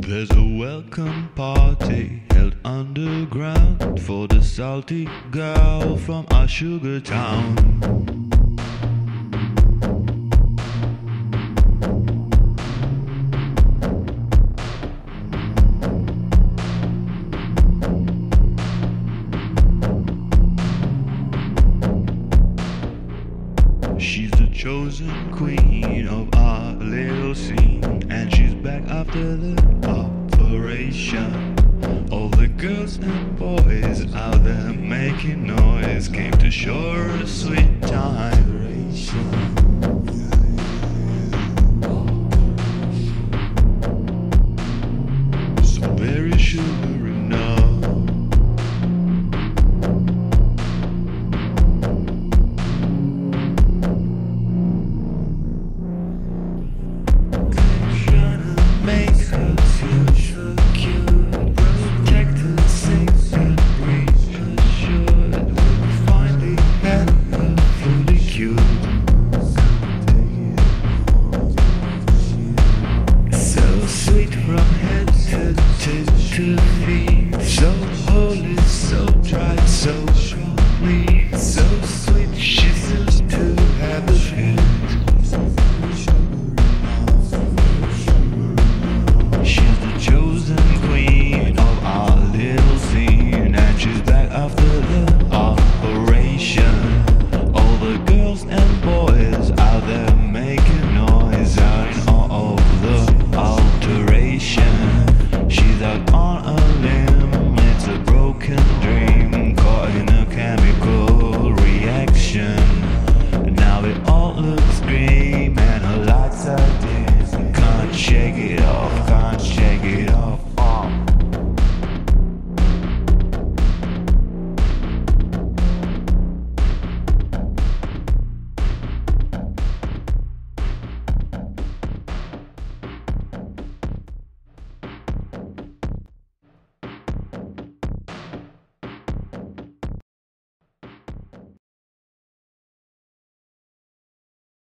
There's a welcome party held underground for the salty girl from our sugar town. She's the chosen queen of our little scene, and she's back after the operation. All the girls and boys out there making noise came to show her a sweet time. So very sugary now. To feed, so holy, so dry, so sweet, so sweet. She seems to have a fit. She's the chosen queen of our little scene, and she's back after the operation. All the girls and boys out there making noise out in all of the alteration. She's out on a limb, it's a broken dream, caught in a chemical reaction. Now it all looks green and her lights are dim, can't shake it off.